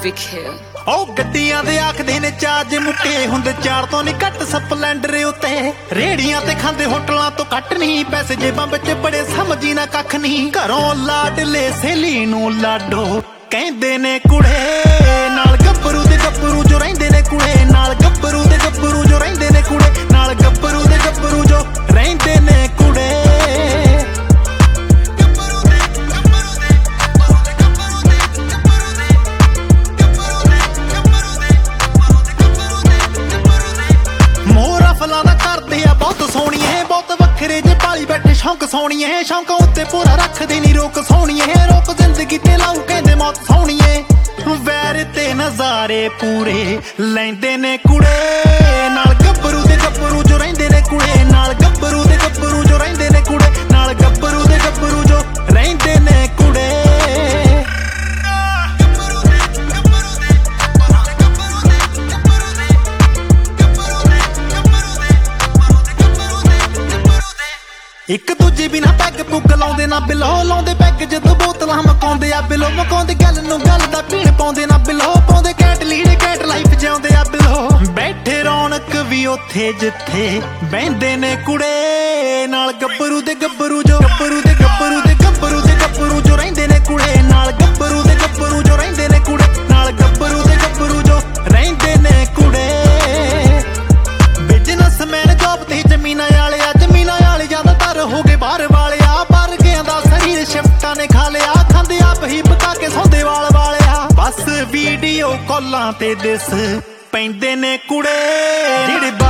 ਵਿਖੇ ਉਹ ਗੱਡੀਆਂ ਦੇ ਆਖਦੇ ਨੇ ਚਾਰਜ ਮੁੱਕੇ ਹੁੰਦੇ 4 ਤੋਂ ਨਹੀਂ ਘੱਟ ਸਪਲੈਂਡਰ ਉੱਤੇ ਰੇੜੀਆਂ ਤੇ ਖਾਂਦੇ ਹੋਟਲਾਂ ਤੋਂ ਘੱਟ ਨਹੀਂ ਪੈਸੇ ਜੇਬਾਂ ਵਿੱਚ ਬੜੇ ਸਮਝੀ ਨਾ ਕੱਖ ਨਹੀਂ ਘਰੋਂ ਲਾਡਲੇ ਸਹੇਲੀ ਨੂੰ ਲਾਡੋ ਕਹਿੰਦੇ ਨੇ ਕੁੜੇ ਨਾਲ ਗੱਭਰੂ ਦੇ ਗੱਭਰੂ ਜੋ ਰਹਿੰਦੇ ਨੇ ਕੁੜੇ ਨਾਲ ਗੱਭਰੂ ਦੇ ਗੱਭਰੂ ਜੋ ਰਹਿੰਦੇ ਨੇ ਕੁੜੇ ਨਾਲ ਗੱਭਰੂ ਦੇ ਗੱਭਰੂ ਜੋ ਰਹਿੰਦੇ ਨੇ ਕੁੜੇ ਸੋਹਣੀਏ ਬਹੁਤ ਵੱਖਰੇ ਜੇ ਪਾਲੀ ਬੈਠੇ ਸ਼ੌਂਕ ਸੋਹਣੀਏ ਸ਼ੌਂਕਾਂ ਉੱਤੇ ਪੂਰਾ ਰੱਖਦੇ ਨੀ ਰੋਕ ਸੋਹਣੀਏ ਰੋਕ ਜ਼ਿੰਦਗੀ ਤੇ ਲਾਉ ਕਹਿੰਦੇ ਮੌਤ ਸੋਹਣੀਏ ਵੈਰ ਤੇ ਨਜ਼ਾਰੇ ਪੂਰੇ ਲੈਂਦੇ ਨੇ ਕੁੜੇ ਨਾਲ ਗੱਭਰੂ ਦੇ ਗੱਭਰੂ ਜੋ ਰਹਿੰਦੇ ਨੇ ਕੁੜੇ ਨਾਲ ਗੱਭਰੂ ਦੇ ਗੱਭਰੂ ਜੋ ਰਹਿੰਦੇ ਨੇ ਕੁੜੇ ਨਾਲ ਗੱਭਰੂ ਦੇ ਗੱਭਰੂ ਜੋ ਰਹਿੰਦੇ ਨੇ ਕੁੜੇ ਇੱਕ ਦੂਜੇ ਬਿਨਾ ਪੈਗ ਪੁੱਗ ਲਾਉਂਦੇ ਨਾ ਬਿਲੋ ਲਾਉਂਦੇ ਪੈਗ ਜਦੋਂ ਬੋਤਲਾਂ ਮਕਾਉਂਦੇ ਆ ਬਿਲੋ ਮਕਾਉਂਦੇ ਗੱਲ ਨੂੰ ਗੱਲ ਦਾ ਪੀਣ ਪਾਉਂਦੇ ਨਾ ਬਿਲੋ ਪਾਉਂਦੇ ਕੈਟ ਲੀੜੇ ਕੈਟ ਲਾਈਫ ਜਿਉਂਦੇ ਆ ਬਿਲੋ ਬੈਠੇ ਰੌਣਕ ਵੀ ਉੱਥੇ ਜਿੱਥੇ ਬਹਿੰਦੇ ਨੇ ਕੁੜੇ ਨਾਲ ਗੱਭਰੂ ਦੇ ਗੱਭਰੂ ਜੋ ਗੱਭਰੂ ਦੇ ਗੱਭਰੂ ਦੇ ਗੱਭਰੂ ਦੇ ਗੱਭਰੂ ਜੋ ਰਹਿੰਦੇ ਨੇ ਕੁੜੇ ਨਾਲ ਗੱਭਰੂ ਦੇ ਗੱਭਰੂ ਜੋ ਰਹਿੰਦੇ ਨੇ ਕੁੜੇ ਨਾਲ ਗੱਭਰੂ ਦੇ ਗੱਭਰੂ ਜੋ ਰਹਿੰਦੇ ਨੇ ਕੁੜੇ ਬਿਜ਼ਨਸਮੈਨ ਜੌਬ ਤੇ ਜ਼ਮੀਨਾਂ ਵਾਲਿਆ ਜ਼ਮੀਨਾਂ ਵਾਲੇ ਜ਼ਿਆਦਾਤਰ ਹੋ ਗਏ ਬਾਹਰ ਵਾਲਿਆ ਪਰ ਗਿਆ ਦਾ ਸਰੀਰ ਸ਼ਿਫਟਾਂ ਨੇ ਖਾ ਲਿਆ ਖਾਂਦੇ ਆਪ ਹੀ ਪਕਾ ਕੇ ਸੌਂਦੇ ਵਾਲਿਆ ਬਸ ਵੀਡੀਓ ਕਾਲਾਂ ਤੇ ਦਿਸ ਪੈਂਦੇ ਨੇ ਕੁੜੇ ਜਿਹੜੇ